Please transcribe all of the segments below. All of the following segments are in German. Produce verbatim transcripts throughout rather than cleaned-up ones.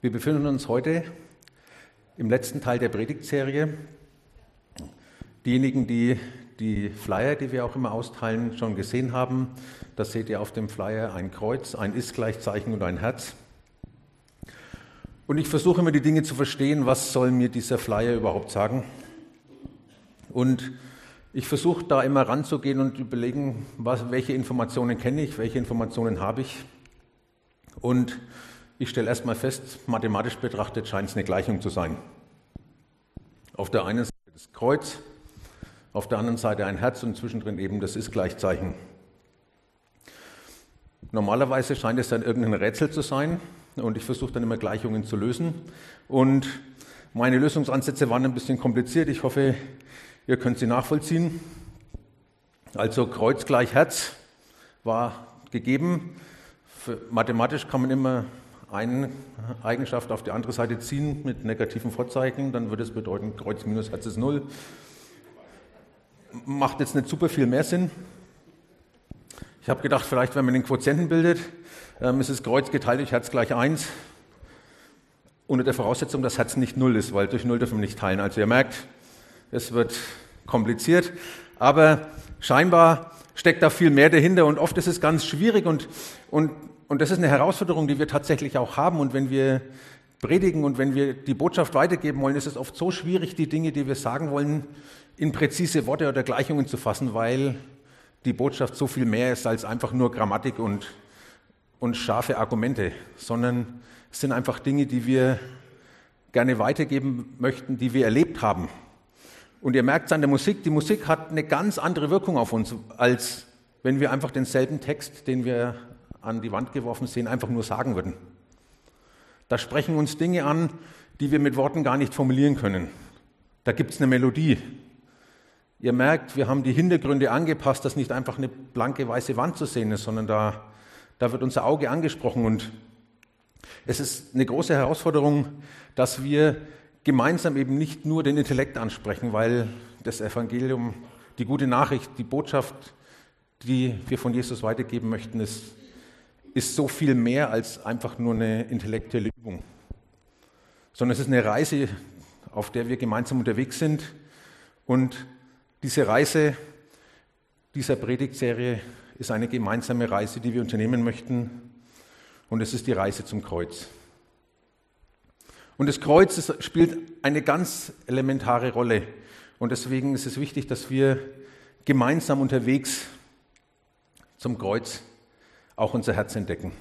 Wir befinden uns heute im letzten Teil der Predigtserie. Diejenigen, die die Flyer, die wir auch immer austeilen, schon gesehen haben, da seht ihr auf dem Flyer ein Kreuz, ein Ist-Gleichzeichen und ein Herz. Und ich versuche immer die Dinge zu verstehen, was soll mir dieser Flyer überhaupt sagen. Und ich versuche da immer ranzugehen und überlegen, was, welche Informationen kenne ich, welche Informationen habe ich. Und ich stelle erstmal fest, mathematisch betrachtet scheint es eine Gleichung zu sein. Auf der einen Seite das Kreuz, auf der anderen Seite ein Herz und zwischendrin eben das Ist-Gleichzeichen. Normalerweise scheint es dann irgendein Rätsel zu sein und ich versuche dann immer Gleichungen zu lösen. Und meine Lösungsansätze waren ein bisschen kompliziert. Ich hoffe, ihr könnt sie nachvollziehen. Also Kreuz gleich Herz war gegeben. Für mathematisch kann man immer eine Eigenschaft auf die andere Seite ziehen mit negativen Vorzeichen, dann würde es bedeuten, Kreuz minus Herz ist null. Macht jetzt nicht super viel mehr Sinn. Ich habe gedacht, vielleicht, wenn man den Quotienten bildet, ähm, ist das Kreuz geteilt durch Herz gleich eins, unter der Voraussetzung, dass Herz nicht null ist, weil durch null dürfen wir nicht teilen. Also ihr merkt, es wird kompliziert, aber scheinbar steckt da viel mehr dahinter und oft ist es ganz schwierig und, und Und das ist eine Herausforderung, die wir tatsächlich auch haben. Und wenn wir predigen und wenn wir die Botschaft weitergeben wollen, ist es oft so schwierig, die Dinge, die wir sagen wollen, in präzise Worte oder Gleichungen zu fassen, weil die Botschaft so viel mehr ist als einfach nur Grammatik und, und scharfe Argumente, sondern es sind einfach Dinge, die wir gerne weitergeben möchten, die wir erlebt haben. Und ihr merkt es an der Musik, die Musik hat eine ganz andere Wirkung auf uns, als wenn wir einfach denselben Text, den wir an die Wand geworfen sehen, einfach nur sagen würden. Da sprechen uns Dinge an, die wir mit Worten gar nicht formulieren können. Da gibt es eine Melodie. Ihr merkt, wir haben die Hintergründe angepasst, dass nicht einfach eine blanke weiße Wand zu sehen ist, sondern da, da wird unser Auge angesprochen. Und es ist eine große Herausforderung, dass wir gemeinsam eben nicht nur den Intellekt ansprechen, weil das Evangelium, die gute Nachricht, die Botschaft, die wir von Jesus weitergeben möchten, ist ist so viel mehr als einfach nur eine intellektuelle Übung, sondern es ist eine Reise, auf der wir gemeinsam unterwegs sind. Und diese Reise dieser Predigtserie ist eine gemeinsame Reise, die wir unternehmen möchten. Und es ist die Reise zum Kreuz. Und das Kreuz ist, spielt eine ganz elementare Rolle. Und deswegen ist es wichtig, dass wir gemeinsam unterwegs zum Kreuz auch unser Herz entdecken.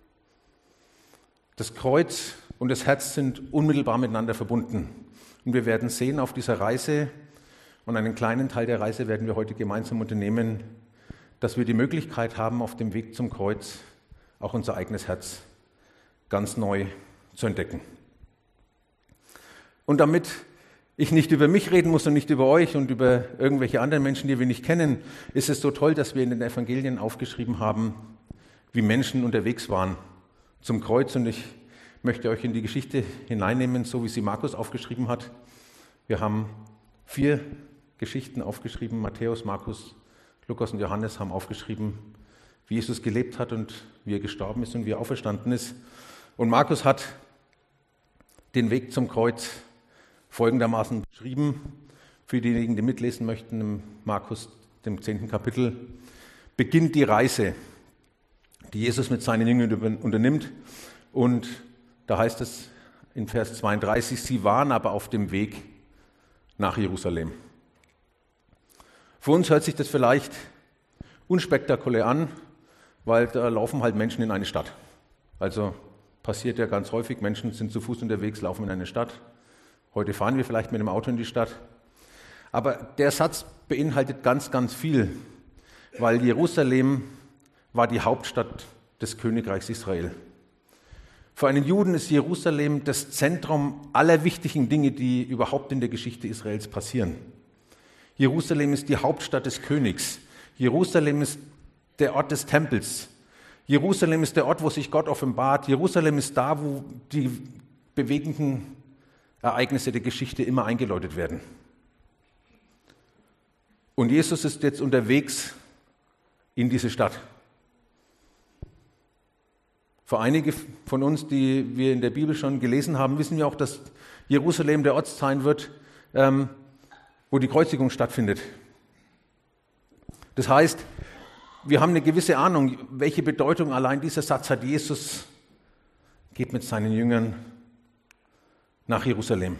Das Kreuz und das Herz sind unmittelbar miteinander verbunden. Und wir werden sehen auf dieser Reise, und einen kleinen Teil der Reise werden wir heute gemeinsam unternehmen, dass wir die Möglichkeit haben, auf dem Weg zum Kreuz auch unser eigenes Herz ganz neu zu entdecken. Und damit ich nicht über mich reden muss und nicht über euch und über irgendwelche anderen Menschen, die wir nicht kennen, ist es so toll, dass wir in den Evangelien aufgeschrieben haben, wie Menschen unterwegs waren zum Kreuz. Und ich möchte euch in die Geschichte hineinnehmen, so wie sie Markus aufgeschrieben hat. Wir haben vier Geschichten aufgeschrieben. Matthäus, Markus, Lukas und Johannes haben aufgeschrieben, wie Jesus gelebt hat und wie er gestorben ist und wie er auferstanden ist. Und Markus hat den Weg zum Kreuz folgendermaßen beschrieben. Für diejenigen, die mitlesen möchten, im Markus, dem zehnten Kapitel, beginnt die Reise, die Jesus mit seinen Jüngern unternimmt. Und da heißt es in Vers zweiunddreißig, sie waren aber auf dem Weg nach Jerusalem. Für uns hört sich das vielleicht unspektakulär an, weil da laufen halt Menschen in eine Stadt. Also passiert ja ganz häufig, Menschen sind zu Fuß unterwegs, laufen in eine Stadt. Heute fahren wir vielleicht mit dem Auto in die Stadt. Aber der Satz beinhaltet ganz, ganz viel, weil Jerusalem war die Hauptstadt des Königreichs Israel. Für einen Juden ist Jerusalem das Zentrum aller wichtigen Dinge, die überhaupt in der Geschichte Israels passieren. Jerusalem ist die Hauptstadt des Königs. Jerusalem ist der Ort des Tempels. Jerusalem ist der Ort, wo sich Gott offenbart. Jerusalem ist da, wo die bewegenden Ereignisse der Geschichte immer eingeläutet werden. Und Jesus ist jetzt unterwegs in diese Stadt. Für einige von uns, die wir in der Bibel schon gelesen haben, wissen wir auch, dass Jerusalem der Ort sein wird, ähm, wo die Kreuzigung stattfindet. Das heißt, wir haben eine gewisse Ahnung, welche Bedeutung allein dieser Satz hat. Jesus geht mit seinen Jüngern nach Jerusalem.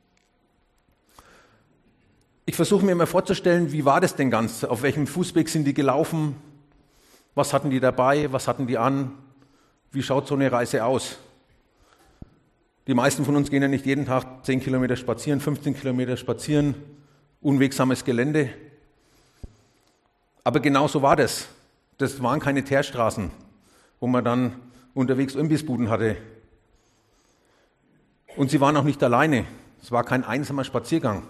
Ich versuche mir immer vorzustellen, wie war das denn ganz? Auf welchem Fußweg sind die gelaufen? Was hatten die dabei? Was hatten die an? Wie schaut so eine Reise aus? Die meisten von uns gehen ja nicht jeden Tag zehn Kilometer spazieren, fünfzehn Kilometer spazieren, unwegsames Gelände. Aber genau so war das. Das waren keine Teerstraßen, wo man dann unterwegs Imbissbuden hatte. Und sie waren auch nicht alleine. Es war kein einsamer Spaziergang.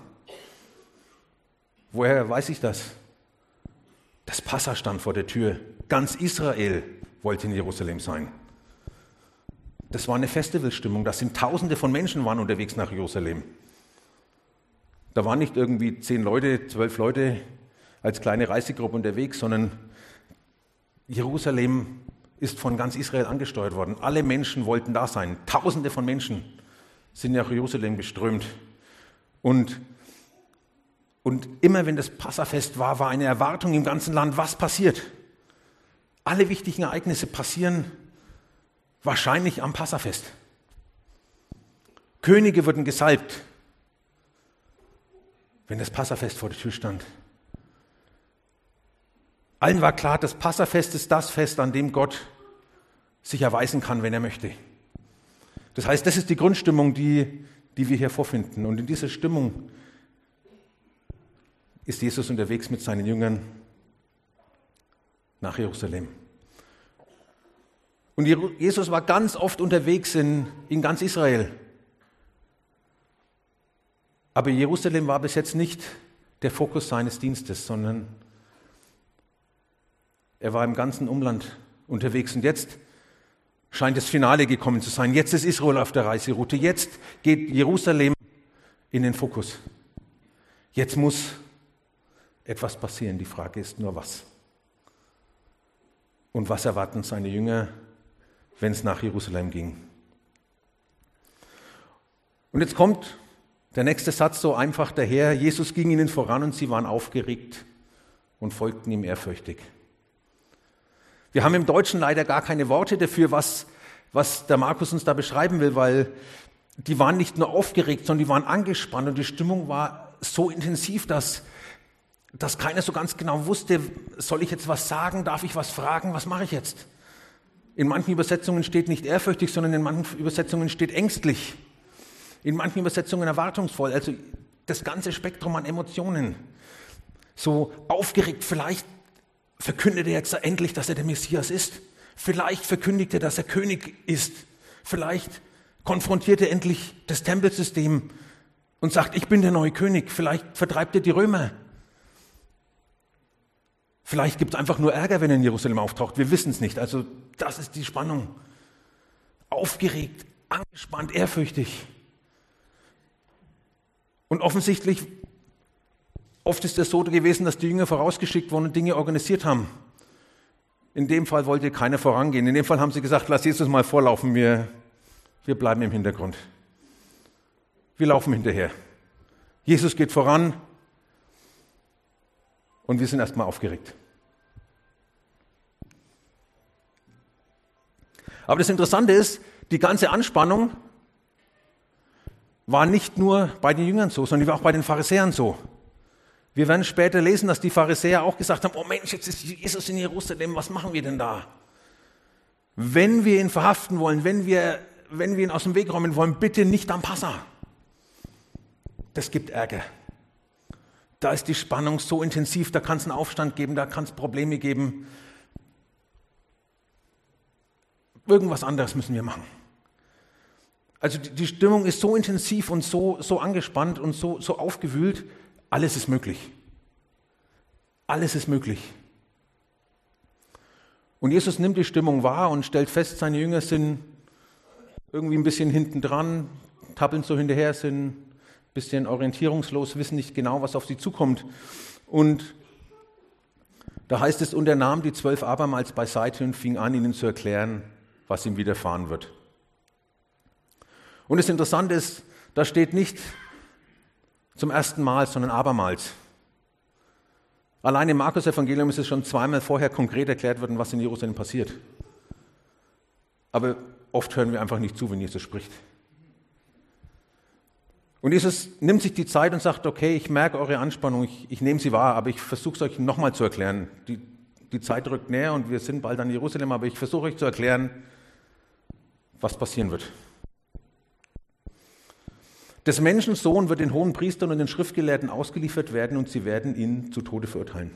Woher weiß ich das? Das Passa stand vor der Tür. Ganz Israel wollte in Jerusalem sein. Das war eine Festivalstimmung. Da sind Tausende von Menschen waren unterwegs nach Jerusalem. Da waren nicht irgendwie zehn Leute, zwölf Leute als kleine Reisegruppe unterwegs, sondern Jerusalem ist von ganz Israel angesteuert worden. Alle Menschen wollten da sein. Tausende von Menschen sind nach Jerusalem geströmt. Und, und immer wenn das Passafest war, war eine Erwartung im ganzen Land, was passiert. Alle wichtigen Ereignisse passieren wahrscheinlich am Passafest. Könige wurden gesalbt, wenn das Passafest vor der Tür stand. Allen war klar, das Passafest ist das Fest, an dem Gott sich erweisen kann, wenn er möchte. Das heißt, das ist die Grundstimmung, die, die wir hier vorfinden. Und in dieser Stimmung ist Jesus unterwegs mit seinen Jüngern nach Jerusalem. Und Jesus war ganz oft unterwegs in, in ganz Israel. Aber Jerusalem war bis jetzt nicht der Fokus seines Dienstes, sondern er war im ganzen Umland unterwegs. Und jetzt scheint das Finale gekommen zu sein. Jetzt ist Israel auf der Reiseroute. Jetzt geht Jerusalem in den Fokus. Jetzt muss etwas passieren. Die Frage ist nur, was? Und was erwarten seine Jünger, wenn es nach Jerusalem ging? Und jetzt kommt der nächste Satz so einfach daher. Jesus ging ihnen voran und sie waren aufgeregt und folgten ihm ehrfürchtig. Wir haben im Deutschen leider gar keine Worte dafür, was, was der Markus uns da beschreiben will, weil die waren nicht nur aufgeregt, sondern die waren angespannt und die Stimmung war so intensiv, dass, dass keiner so ganz genau wusste, soll ich jetzt was sagen, darf ich was fragen, was mache ich jetzt? In manchen Übersetzungen steht nicht ehrfürchtig, sondern in manchen Übersetzungen steht ängstlich. In manchen Übersetzungen erwartungsvoll, also das ganze Spektrum an Emotionen. So aufgeregt, vielleicht verkündet er jetzt endlich, dass er der Messias ist. Vielleicht verkündigt er, dass er König ist. Vielleicht konfrontiert er endlich das Tempelsystem und sagt, ich bin der neue König. Vielleicht vertreibt er die Römer. Vielleicht gibt es einfach nur Ärger, wenn er in Jerusalem auftaucht. Wir wissen es nicht. Also das ist die Spannung. Aufgeregt, angespannt, ehrfürchtig. Und offensichtlich, oft ist es so gewesen, dass die Jünger vorausgeschickt wurden und Dinge organisiert haben. In dem Fall wollte keiner vorangehen. In dem Fall haben sie gesagt, lass Jesus mal vorlaufen, wir, wir bleiben im Hintergrund. Wir laufen hinterher. Jesus geht voran und wir sind erstmal aufgeregt. Aber das Interessante ist, die ganze Anspannung war nicht nur bei den Jüngern so, sondern die war auch bei den Pharisäern so. Wir werden später lesen, dass die Pharisäer auch gesagt haben, oh Mensch, jetzt ist Jesus in Jerusalem, was machen wir denn da? Wenn wir ihn verhaften wollen, wenn wir, wenn wir ihn aus dem Weg räumen wollen, bitte nicht am Passa. Das gibt Ärger. Da ist die Spannung so intensiv, da kann es einen Aufstand geben, da kann es Probleme geben. Irgendwas anderes müssen wir machen. Also die, die Stimmung ist so intensiv und so, so angespannt und so, so aufgewühlt, alles ist möglich. Alles ist möglich. Und Jesus nimmt die Stimmung wahr und stellt fest, seine Jünger sind irgendwie ein bisschen hinten dran, tappeln so hinterher, sind ein bisschen orientierungslos, wissen nicht genau, was auf sie zukommt. Und da heißt es, und er nahm die zwölf abermals beiseite und fing an, ihnen zu erklären, was ihm widerfahren wird. Und das Interessante ist, da steht nicht zum ersten Mal, sondern abermals. Allein im Markus-Evangelium ist es schon zweimal vorher konkret erklärt worden, was in Jerusalem passiert. Aber oft hören wir einfach nicht zu, wenn Jesus spricht. Und Jesus nimmt sich die Zeit und sagt, okay, ich merke eure Anspannung, ich, ich nehme sie wahr, aber ich versuche es euch nochmal zu erklären. Die, die Zeit rückt näher und wir sind bald an Jerusalem, aber ich versuche euch zu erklären, was passieren wird. Des Menschen Sohn wird den hohen Priestern und den Schriftgelehrten ausgeliefert werden und sie werden ihn zu Tode verurteilen.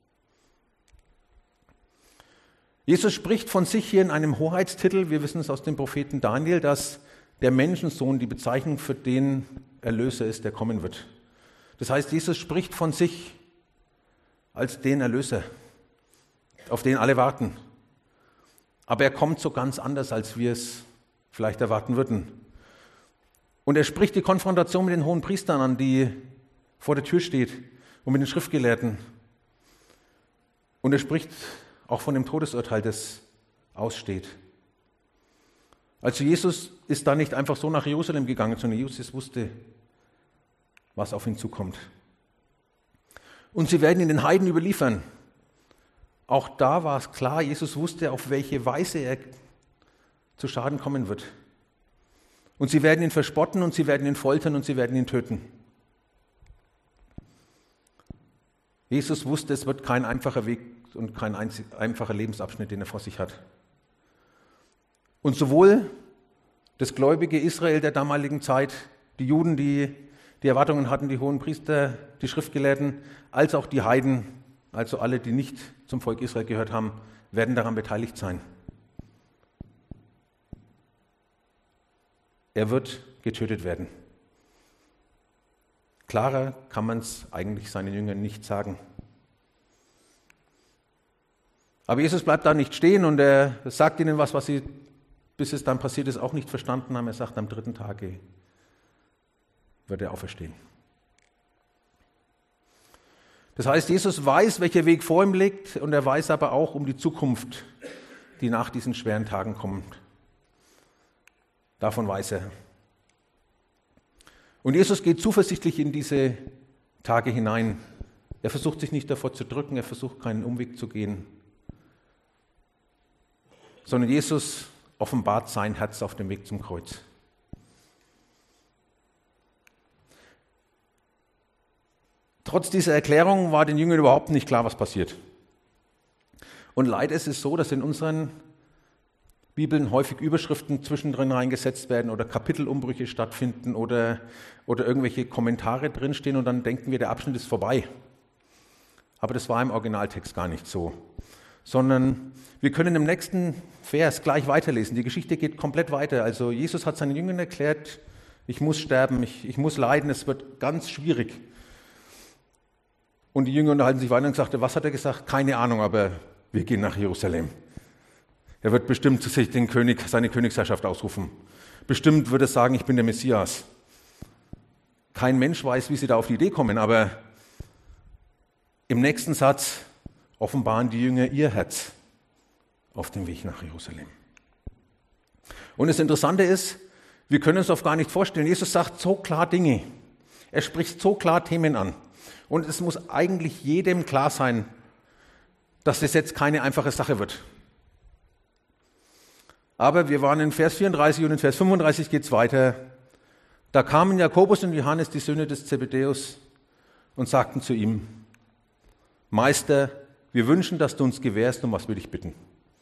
Jesus spricht von sich hier in einem Hoheitstitel. Wir wissen es aus dem Propheten Daniel, dass der Menschensohn die Bezeichnung für den Erlöser ist, der kommen wird. Das heißt, Jesus spricht von sich als den Erlöser, auf den alle warten. Aber er kommt so ganz anders, als wir es vielleicht erwarten würden. Und er spricht die Konfrontation mit den hohen Priestern an, die vor der Tür steht, und mit den Schriftgelehrten. Und er spricht auch von dem Todesurteil, das aussteht. Also Jesus ist da nicht einfach so nach Jerusalem gegangen, sondern Jesus wusste, was auf ihn zukommt. Und sie werden ihn den Heiden überliefern. Auch da war es klar, Jesus wusste, auf welche Weise er zu Schaden kommen wird. Und sie werden ihn verspotten und sie werden ihn foltern und sie werden ihn töten. Jesus wusste, es wird kein einfacher Weg und kein einfacher Lebensabschnitt, den er vor sich hat. Und sowohl das gläubige Israel der damaligen Zeit, die Juden, die die Erwartungen hatten, die hohen Priester, die Schriftgelehrten, als auch die Heiden, also alle, die nicht zum Volk Israel gehört haben, werden daran beteiligt sein. Er wird getötet werden. Klarer kann man es eigentlich seinen Jüngern nicht sagen. Aber Jesus bleibt da nicht stehen und er sagt ihnen was, was sie, bis es dann passiert ist, auch nicht verstanden haben. Er sagt, am dritten Tage wird er auferstehen. Das heißt, Jesus weiß, welcher Weg vor ihm liegt, und er weiß aber auch um die Zukunft, die nach diesen schweren Tagen kommt. Davon weiß er. Und Jesus geht zuversichtlich in diese Tage hinein. Er versucht sich nicht davor zu drücken, er versucht keinen Umweg zu gehen, sondern Jesus offenbart sein Herz auf dem Weg zum Kreuz. Trotz dieser Erklärung war den Jüngern überhaupt nicht klar, was passiert. Und leider ist es so, dass in unseren Bibeln häufig Überschriften zwischendrin reingesetzt werden oder Kapitelumbrüche stattfinden oder, oder irgendwelche Kommentare drinstehen und dann denken wir, der Abschnitt ist vorbei. Aber das war im Originaltext gar nicht so. Sondern wir können im nächsten Vers gleich weiterlesen. Die Geschichte geht komplett weiter. Also Jesus hat seinen Jüngern erklärt, ich muss sterben, ich, ich muss leiden, es wird ganz schwierig. Und die Jünger unterhalten sich weiter und sagten, was hat er gesagt? Keine Ahnung, aber wir gehen nach Jerusalem. Er wird bestimmt sich den König, seine Königsherrschaft ausrufen. Bestimmt wird er sagen, ich bin der Messias. Kein Mensch weiß, wie sie da auf die Idee kommen, aber im nächsten Satz offenbaren die Jünger ihr Herz auf dem Weg nach Jerusalem. Und das Interessante ist, wir können uns oft gar nicht vorstellen, Jesus sagt so klar Dinge. Er spricht so klar Themen an. Und es muss eigentlich jedem klar sein, dass das jetzt keine einfache Sache wird. Aber wir waren in Vers vierunddreißig und in Vers fünfunddreißig geht es weiter. Da kamen Jakobus und Johannes, die Söhne des Zebedäus, und sagten zu ihm, Meister, wir wünschen, dass du uns gewährst, um was wir dich bitten.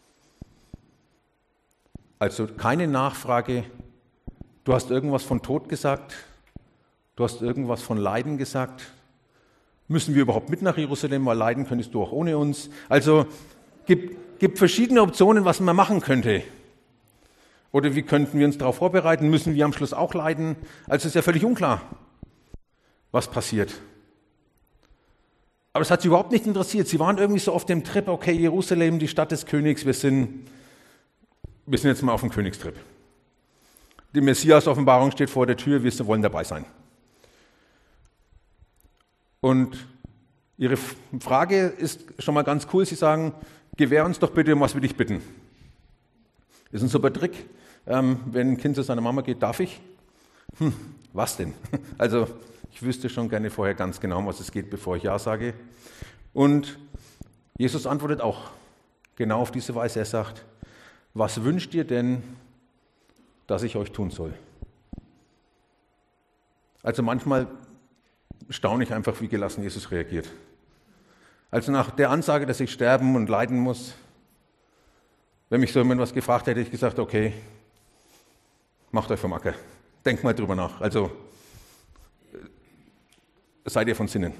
Also keine Nachfrage, du hast irgendwas von Tod gesagt, du hast irgendwas von Leiden gesagt. Müssen wir überhaupt mit nach Jerusalem, weil leiden könntest du auch ohne uns. Also gibt, gibt verschiedene Optionen, was man machen könnte. Oder wie könnten wir uns darauf vorbereiten? Müssen wir am Schluss auch leiden? Also ist ja völlig unklar, was passiert. Aber es hat sie überhaupt nicht interessiert. Sie waren irgendwie so auf dem Trip, okay, Jerusalem, die Stadt des Königs, wir sind, wir sind jetzt mal auf dem Königstrip. Die Messias-Offenbarung steht vor der Tür, wir wollen dabei sein. Und ihre Frage ist schon mal ganz cool. Sie sagen, gewähr uns doch bitte, um was wir dich bitten. Ist ein super Trick. Ähm, wenn ein Kind zu seiner Mama geht, darf ich? Hm, was denn? Also ich wüsste schon gerne vorher ganz genau, um was es geht, bevor ich Ja sage. Und Jesus antwortet auch genau auf diese Weise. Er sagt, was wünscht ihr denn, dass ich euch tun soll? Also manchmal staune ich einfach, wie gelassen Jesus reagiert. Also nach der Ansage, dass ich sterben und leiden muss, wenn mich so jemand was gefragt hätte, hätte ich gesagt, okay, macht euch vom Acker. Denkt mal drüber nach. Also seid ihr von Sinnen.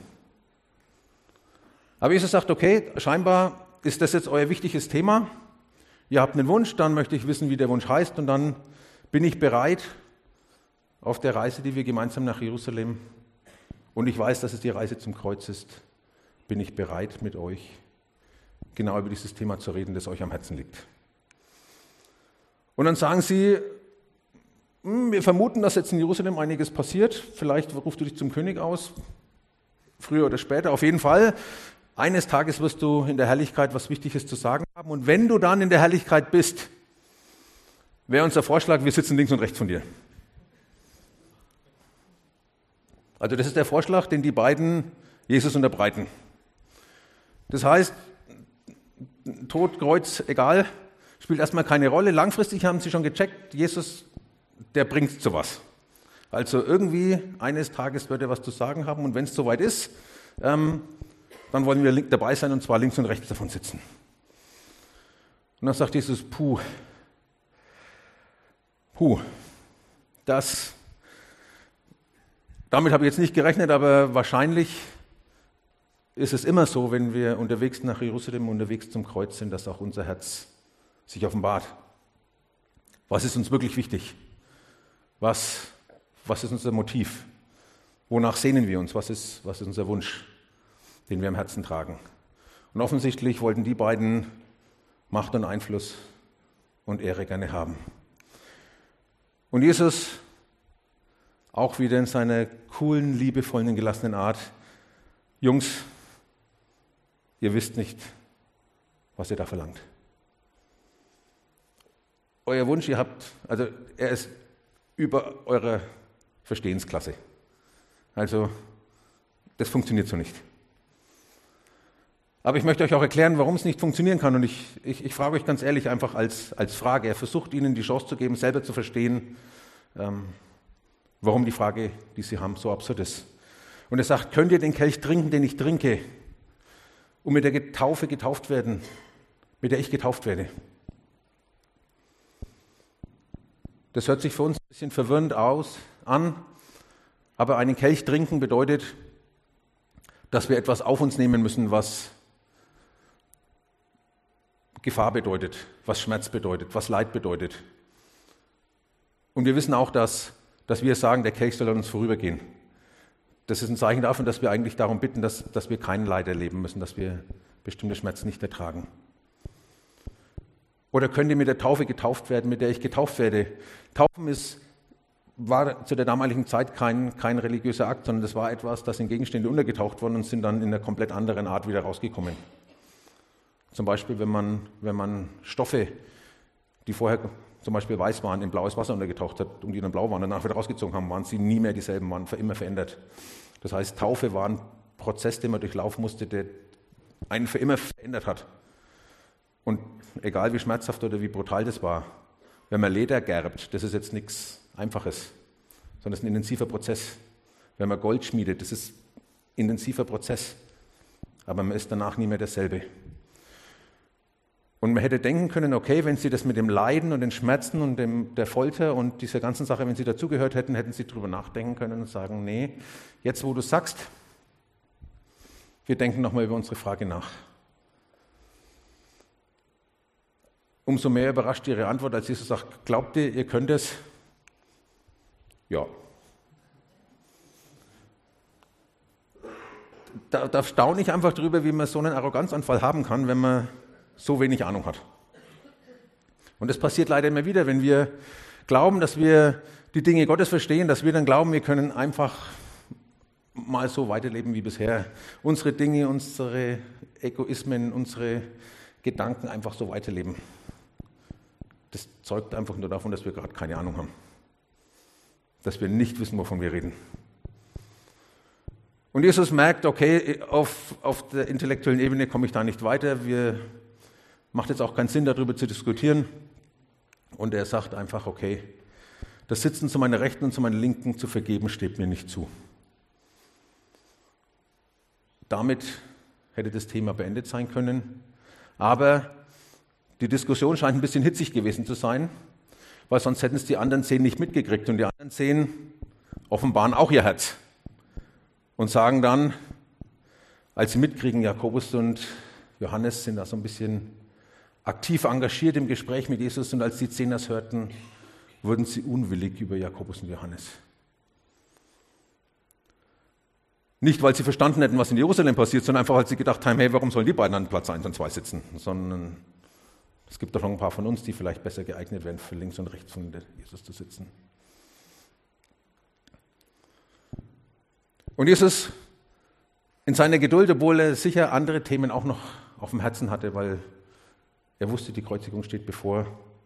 Aber Jesus sagt, okay, scheinbar ist das jetzt euer wichtiges Thema. Ihr habt einen Wunsch, dann möchte ich wissen, wie der Wunsch heißt und dann bin ich bereit auf der Reise, die wir gemeinsam nach Jerusalem, und ich weiß, dass es die Reise zum Kreuz ist, bin ich bereit, mit euch genau über dieses Thema zu reden, das euch am Herzen liegt. Und dann sagen sie, wir vermuten, dass jetzt in Jerusalem einiges passiert, vielleicht rufst du dich zum König aus, früher oder später, auf jeden Fall. Eines Tages wirst du in der Herrlichkeit was Wichtiges zu sagen haben und wenn du dann in der Herrlichkeit bist, wäre unser Vorschlag, wir sitzen links und rechts von dir. Also das ist der Vorschlag, den die beiden Jesus unterbreiten. Das heißt, Tod, Kreuz, egal, spielt erstmal keine Rolle. Langfristig haben sie schon gecheckt, Jesus, der bringt zu was. Also irgendwie eines Tages wird er was zu sagen haben und wenn es soweit ist, ähm, dann wollen wir dabei sein und zwar links und rechts davon sitzen. Und dann sagt Jesus, puh, puh, das... Damit habe ich jetzt nicht gerechnet, aber wahrscheinlich ist es immer so, wenn wir unterwegs nach Jerusalem, unterwegs zum Kreuz sind, dass auch unser Herz sich offenbart. Was ist uns wirklich wichtig? Was, was ist unser Motiv? Wonach sehnen wir uns? Was ist, was ist unser Wunsch, den wir im Herzen tragen? Und offensichtlich wollten die beiden Macht und Einfluss und Ehre gerne haben. Und Jesus, auch wieder in seiner coolen, liebevollen, gelassenen Art, Jungs, ihr wisst nicht, was ihr da verlangt. Euer Wunsch, ihr habt, also er ist über eure Verstehensklasse. Also das funktioniert so nicht. Aber ich möchte euch auch erklären, warum es nicht funktionieren kann. Und ich, ich, ich frage euch ganz ehrlich einfach als, als Frage. Er versucht ihnen die Chance zu geben, selber zu verstehen, ähm, warum die Frage, die sie haben, so absurd ist. Und er sagt, könnt ihr den Kelch trinken, den ich trinke, und mit der Taufe getauft werden, mit der ich getauft werde? Das hört sich für uns ein bisschen verwirrend aus, an, aber einen Kelch trinken bedeutet, dass wir etwas auf uns nehmen müssen, was Gefahr bedeutet, was Schmerz bedeutet, was Leid bedeutet. Und wir wissen auch, dass dass wir sagen, der Kelch soll an uns vorübergehen. Das ist ein Zeichen davon, dass wir eigentlich darum bitten, dass, dass wir kein Leid erleben müssen, dass wir bestimmte Schmerzen nicht ertragen. Oder könnt ihr mit der Taufe getauft werden, mit der ich getauft werde? Taufen ist, war zu der damaligen Zeit kein, kein religiöser Akt, sondern das war etwas, das in Gegenstände untergetaucht worden und sind dann in einer komplett anderen Art wieder rausgekommen. Zum Beispiel, wenn man, wenn man Stoffe, die vorher zum Beispiel weiß waren, in blaues Wasser untergetaucht hat und die dann blau waren, danach wieder rausgezogen haben, waren sie nie mehr dieselben, waren für immer verändert. Das heißt, Taufe war ein Prozess, den man durchlaufen musste, der einen für immer verändert hat. Und egal wie schmerzhaft oder wie brutal das war, wenn man Leder gerbt, das ist jetzt nichts Einfaches, sondern es ist ein intensiver Prozess. Wenn man Gold schmiedet, das ist ein intensiver Prozess, aber man ist danach nie mehr dasselbe. Und man hätte denken können, okay, wenn Sie das mit dem Leiden und den Schmerzen und dem, der Folter und dieser ganzen Sache, wenn Sie dazugehört hätten, hätten Sie darüber nachdenken können und sagen, nee, jetzt wo du sagst, wir denken nochmal über unsere Frage nach. Umso mehr überrascht Ihre Antwort, als Jesus sagt, glaubt ihr, ihr könnt es? Ja. Da, da staune ich einfach drüber, wie man so einen Arroganzanfall haben kann, wenn man so wenig Ahnung hat. Und das passiert leider immer wieder, wenn wir glauben, dass wir die Dinge Gottes verstehen, dass wir dann glauben, wir können einfach mal so weiterleben wie bisher. Unsere Dinge, unsere Egoismen, unsere Gedanken einfach so weiterleben. das zeugt einfach nur davon, dass wir gerade keine Ahnung haben. Dass wir nicht wissen, wovon wir reden. Und Jesus merkt, okay, auf, auf der intellektuellen Ebene komme ich da nicht weiter. Wir macht jetzt auch keinen Sinn, darüber zu diskutieren. Und er sagt einfach, okay, das Sitzen zu meiner Rechten und zu meiner Linken zu vergeben, steht mir nicht zu. Damit hätte das Thema beendet sein können. Aber die Diskussion scheint ein bisschen hitzig gewesen zu sein, weil sonst hätten es die anderen zehn nicht mitgekriegt. Und die anderen zehn offenbaren auch ihr Herz und sagen dann, als sie mitkriegen, Jakobus und Johannes sind da so ein bisschen aktiv engagiert im Gespräch mit Jesus, und als die zehn das hörten, wurden sie unwillig über Jakobus und Johannes. Nicht, weil sie verstanden hätten, was in Jerusalem passiert, sondern einfach, weil sie gedacht haben, hey, warum sollen die beiden an Platz eins und zwei sitzen? Sondern es gibt doch noch ein paar von uns, die vielleicht besser geeignet wären, für links und rechts von Jesus zu sitzen. Und Jesus, in seiner Geduld, obwohl er sicher andere Themen auch noch auf dem Herzen hatte, weil er wusste, die Kreuzigung steht bevor,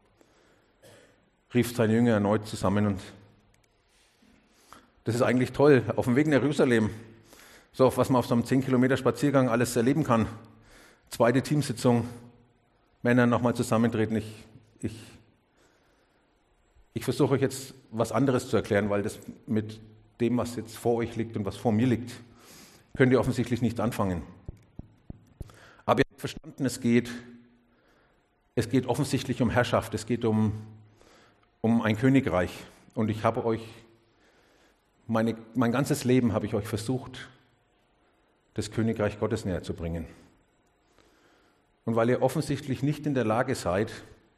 rief seine Jünger erneut zusammen. Und das ist eigentlich toll, auf dem Weg nach Jerusalem, so auf was man auf so einem zehn Kilometer Spaziergang alles erleben kann. Zweite Teamsitzung, Männer nochmal zusammentreten. Ich, ich, ich versuche euch jetzt was anderes zu erklären, weil das mit dem, was jetzt vor euch liegt und was vor mir liegt, könnt ihr offensichtlich nicht anfangen. Aber ihr habt verstanden, es geht, es geht offensichtlich um Herrschaft, es geht um, um ein Königreich. Und ich habe euch, meine, mein ganzes Leben habe ich euch versucht, das Königreich Gottes näher zu bringen. Und weil ihr offensichtlich nicht in der Lage seid,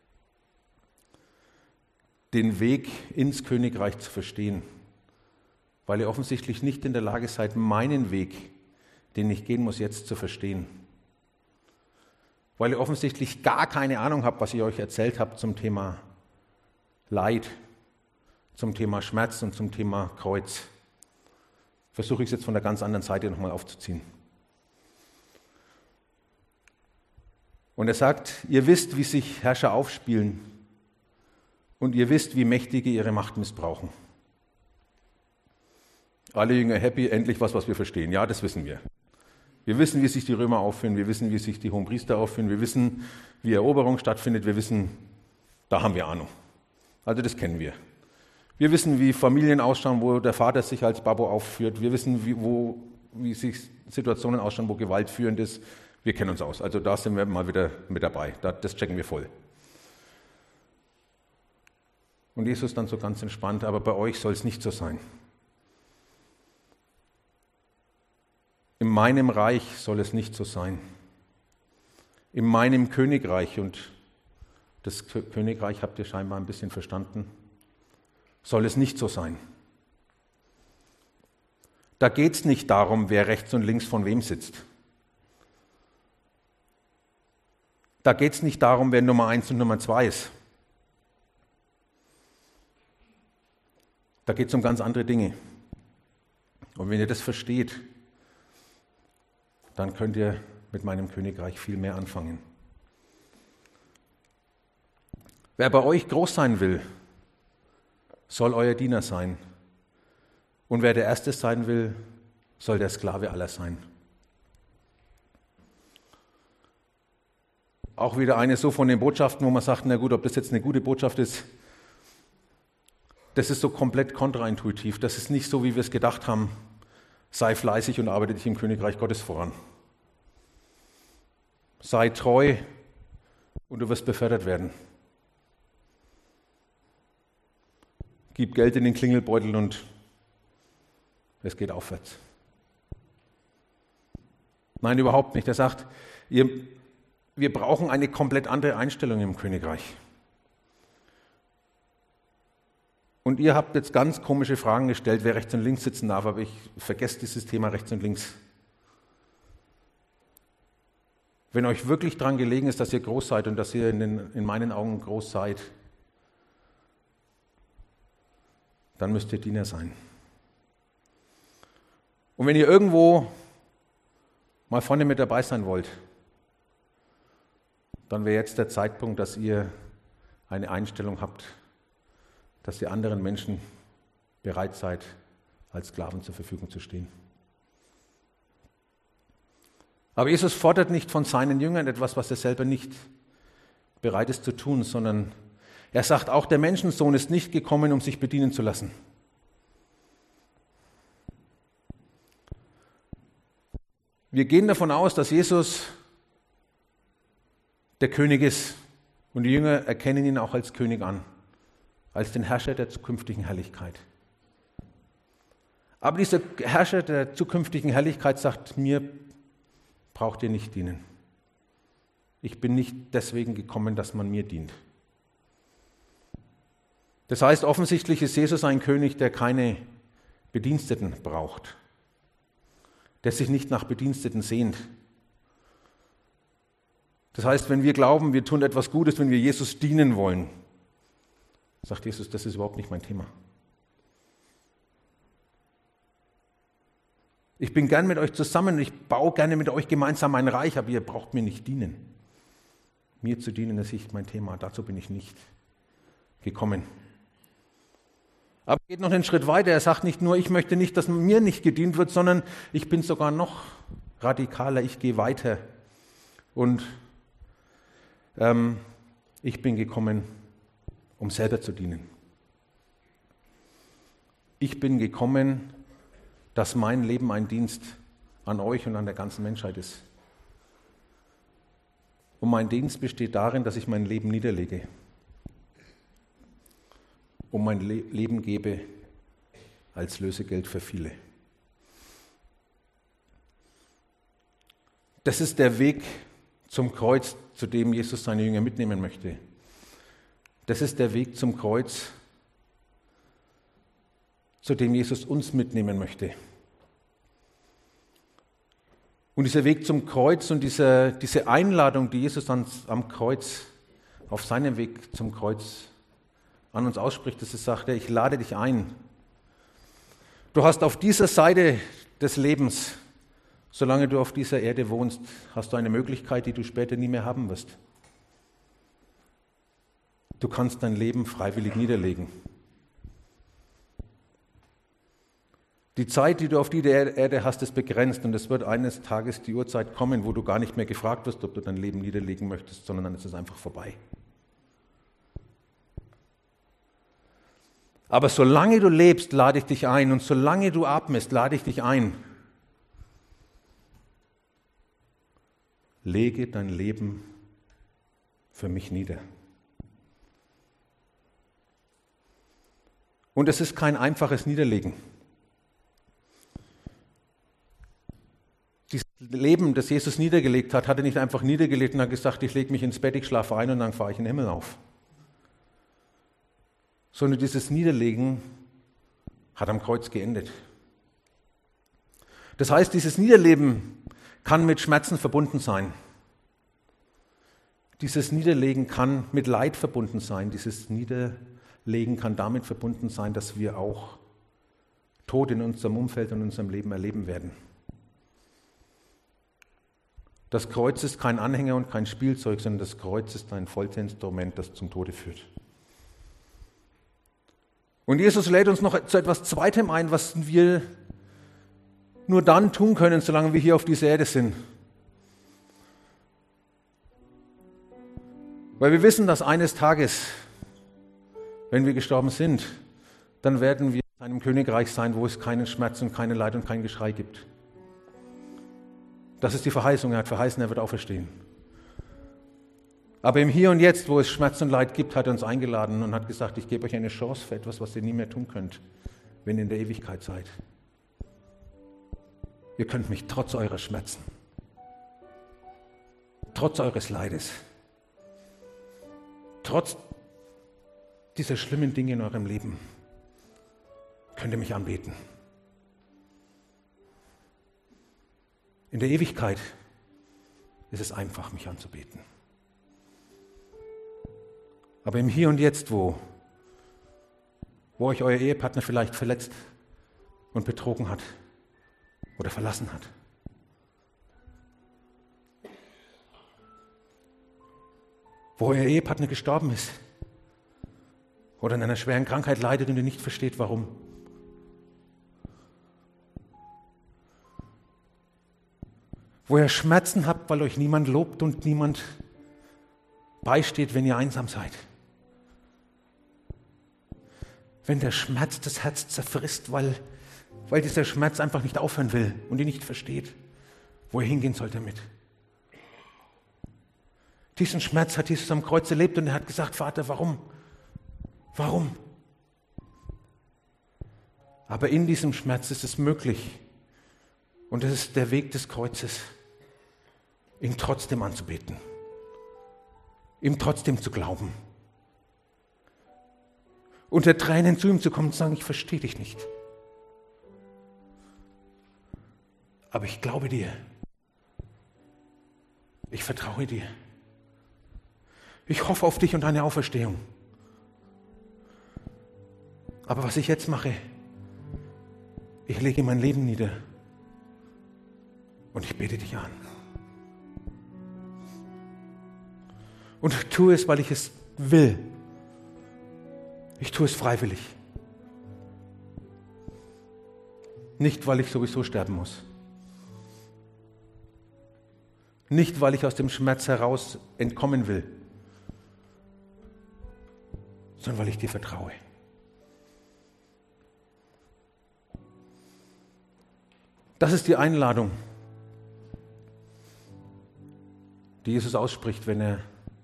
den Weg ins Königreich zu verstehen, weil ihr offensichtlich nicht in der Lage seid, meinen Weg, den ich gehen muss, jetzt zu verstehen, weil ihr offensichtlich gar keine Ahnung habt, was ich euch erzählt habe zum Thema Leid, zum Thema Schmerz und zum Thema Kreuz, versuche ich es jetzt von der ganz anderen Seite nochmal aufzuziehen. Und er sagt, ihr wisst, wie sich Herrscher aufspielen und ihr wisst, wie Mächtige ihre Macht missbrauchen. Alle Jünger happy, endlich was, was wir verstehen. Ja, das wissen wir. Wir wissen, wie sich die Römer aufführen, wir wissen, wie sich die Hohenpriester aufführen, wir wissen, wie Eroberung stattfindet, wir wissen, da haben wir Ahnung. Also das kennen wir. Wir wissen, wie Familien ausschauen, wo der Vater sich als Babbo aufführt. Wir wissen, wie, wo, wie sich Situationen ausschauen, wo Gewalt führend ist. Wir kennen uns aus. Also da sind wir mal wieder mit dabei. Das checken wir voll. Und Jesus dann so ganz entspannt, aber bei euch soll es nicht so sein. In meinem Reich soll es nicht so sein. In meinem Königreich, und das Königreich habt ihr scheinbar ein bisschen verstanden, soll es nicht so sein. Da geht es nicht darum, wer rechts und links von wem sitzt. Da geht es nicht darum, wer Nummer eins und Nummer zwei ist. Da geht es um ganz andere Dinge. Und wenn ihr das versteht, dann könnt ihr mit meinem Königreich viel mehr anfangen. Wer bei euch groß sein will, soll euer Diener sein. Und wer der Erste sein will, soll der Sklave aller sein. Auch wieder eine so von den Botschaften, wo man sagt, na gut, ob das jetzt eine gute Botschaft ist, das ist so komplett kontraintuitiv. Das ist nicht so, wie wir es gedacht haben. Sei fleißig und arbeite dich im Königreich Gottes voran. Sei treu und du wirst befördert werden. Gib Geld in den Klingelbeutel und es geht aufwärts. Nein, überhaupt nicht. Er sagt, ihr, wir brauchen eine komplett andere Einstellung im Königreich. Und ihr habt jetzt ganz komische Fragen gestellt, wer rechts und links sitzen darf, aber ich vergesse dieses Thema rechts und links. Wenn euch wirklich daran gelegen ist, dass ihr groß seid und dass ihr in, den, in meinen Augen groß seid, dann müsst ihr Diener sein. Und wenn ihr irgendwo mal vorne mit dabei sein wollt, dann wäre jetzt der Zeitpunkt, dass ihr eine Einstellung habt, dass ihr anderen Menschen bereit seid, als Sklaven zur Verfügung zu stehen. Aber Jesus fordert nicht von seinen Jüngern etwas, was er selber nicht bereit ist zu tun, sondern er sagt auch, der Menschensohn ist nicht gekommen, um sich bedienen zu lassen. Wir gehen davon aus, dass Jesus der König ist und die Jünger erkennen ihn auch als König an, als den Herrscher der zukünftigen Herrlichkeit. Aber dieser Herrscher der zukünftigen Herrlichkeit sagt, mir braucht ihr nicht dienen. Ich bin nicht deswegen gekommen, dass man mir dient. Das heißt, offensichtlich ist Jesus ein König, der keine Bediensteten braucht, der sich nicht nach Bediensteten sehnt. Das heißt, wenn wir glauben, wir tun etwas Gutes, wenn wir Jesus dienen wollen, sagt Jesus, das ist überhaupt nicht mein Thema. Ich bin gern mit euch zusammen und ich baue gerne mit euch gemeinsam ein Reich, aber ihr braucht mir nicht dienen. Mir zu dienen ist nicht mein Thema, dazu bin ich nicht gekommen. Aber er geht noch einen Schritt weiter, er sagt nicht nur, ich möchte nicht, dass mir nicht gedient wird, sondern ich bin sogar noch radikaler, ich gehe weiter und ähm, ich bin gekommen, um selber zu dienen. Ich bin gekommen, dass mein Leben ein Dienst an euch und an der ganzen Menschheit ist. Und mein Dienst besteht darin, dass ich mein Leben niederlege und mein Le- Leben gebe als Lösegeld für viele. Das ist der Weg zum Kreuz, zu dem Jesus seine Jünger mitnehmen möchte. Das ist der Weg zum Kreuz, zu dem Jesus uns mitnehmen möchte. Und dieser Weg zum Kreuz und diese, diese Einladung, die Jesus ans, am Kreuz, auf seinem Weg zum Kreuz an uns ausspricht, das ist, sagt er, ich lade dich ein. Du hast auf dieser Seite des Lebens, solange du auf dieser Erde wohnst, hast du eine Möglichkeit, die du später nie mehr haben wirst. Du kannst dein Leben freiwillig niederlegen. Die Zeit, die du auf dieser Erde hast, ist begrenzt und es wird eines Tages die Uhrzeit kommen, wo du gar nicht mehr gefragt wirst, ob du dein Leben niederlegen möchtest, sondern dann ist es einfach vorbei. Aber solange du lebst, lade ich dich ein und solange du atmest, lade ich dich ein. Lege dein Leben für mich nieder. Und es ist kein einfaches Niederlegen. Dieses Leben, das Jesus niedergelegt hat, hat er nicht einfach niedergelegt und hat gesagt, ich lege mich ins Bett, ich schlafe ein und dann fahre ich in den Himmel auf. Sondern dieses Niederlegen hat am Kreuz geendet. Das heißt, dieses Niederleben kann mit Schmerzen verbunden sein. Dieses Niederlegen kann mit Leid verbunden sein. Dieses Niederlegen kann damit verbunden sein, dass wir auch Tod in unserem Umfeld und in unserem Leben erleben werden. Das Kreuz ist kein Anhänger und kein Spielzeug, sondern das Kreuz ist ein Folterinstrument, das zum Tode führt. Und Jesus lädt uns noch zu etwas Zweitem ein, was wir nur dann tun können, solange wir hier auf dieser Erde sind. Weil wir wissen, dass eines Tages, wenn wir gestorben sind, dann werden wir in einem Königreich sein, wo es keinen Schmerz und keine Leid und kein Geschrei gibt. Das ist die Verheißung. Er hat verheißen, er wird auferstehen. Aber im Hier und Jetzt, wo es Schmerz und Leid gibt, hat er uns eingeladen und hat gesagt, ich gebe euch eine Chance für etwas, was ihr nie mehr tun könnt, wenn ihr in der Ewigkeit seid. Ihr könnt mich trotz eurer Schmerzen, trotz eures Leides, trotz dieser schlimmen Dinge in eurem Leben, könnt ihr mich anbeten. In der Ewigkeit ist es einfach, mich anzubeten. Aber im Hier und Jetzt, wo, wo euch euer Ehepartner vielleicht verletzt und betrogen hat oder verlassen hat, wo euer Ehepartner gestorben ist oder an einer schweren Krankheit leidet und ihr nicht versteht, warum. Wo ihr Schmerzen habt, weil euch niemand lobt und niemand beisteht, wenn ihr einsam seid. Wenn der Schmerz das Herz zerfrisst, weil, weil dieser Schmerz einfach nicht aufhören will und ihr nicht versteht, wo ihr hingehen sollt damit. Diesen Schmerz hat Jesus am Kreuz erlebt und er hat gesagt, Vater, warum? Warum? Aber in diesem Schmerz ist es möglich, und es ist der Weg des Kreuzes, ihn trotzdem anzubeten, ihm trotzdem zu glauben, unter Tränen zu ihm zu kommen und zu sagen, ich verstehe dich nicht. Aber ich glaube dir. Ich vertraue dir. Ich hoffe auf dich und deine Auferstehung. Aber was ich jetzt mache, ich lege mein Leben nieder und ich bete dich an. Und tue es, weil ich es will. Ich tue es freiwillig. Nicht, weil ich sowieso sterben muss. Nicht, weil ich aus dem Schmerz heraus entkommen will, sondern weil ich dir vertraue. Das ist die Einladung, die Jesus ausspricht, wenn er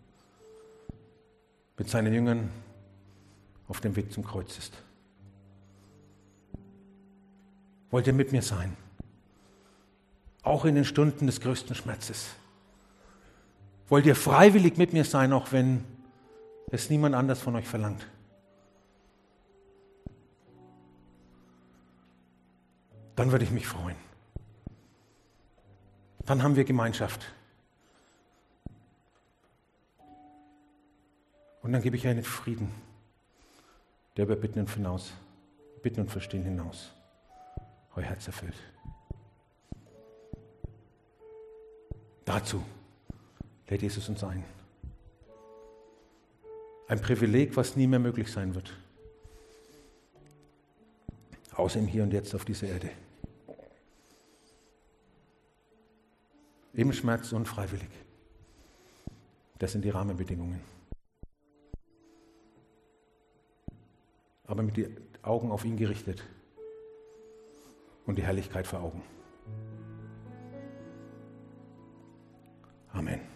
mit seinen Jüngern auf dem Weg zum Kreuz ist. Wollt ihr mit mir sein? Auch in den Stunden des größten Schmerzes. Wollt ihr freiwillig mit mir sein, auch wenn es niemand anders von euch verlangt? Dann würde ich mich freuen. Dann haben wir Gemeinschaft. Und dann gebe ich einen Frieden, der über Bitten und hinaus, Bitten und Verstehen hinaus euer Herz erfüllt. Dazu lädt Jesus uns ein. Ein Privileg, was nie mehr möglich sein wird. Außer im Hier und Jetzt auf dieser Erde. Im Schmerz und freiwillig. Das sind die Rahmenbedingungen. Aber mit den Augen auf ihn gerichtet und die Herrlichkeit vor Augen. Amen.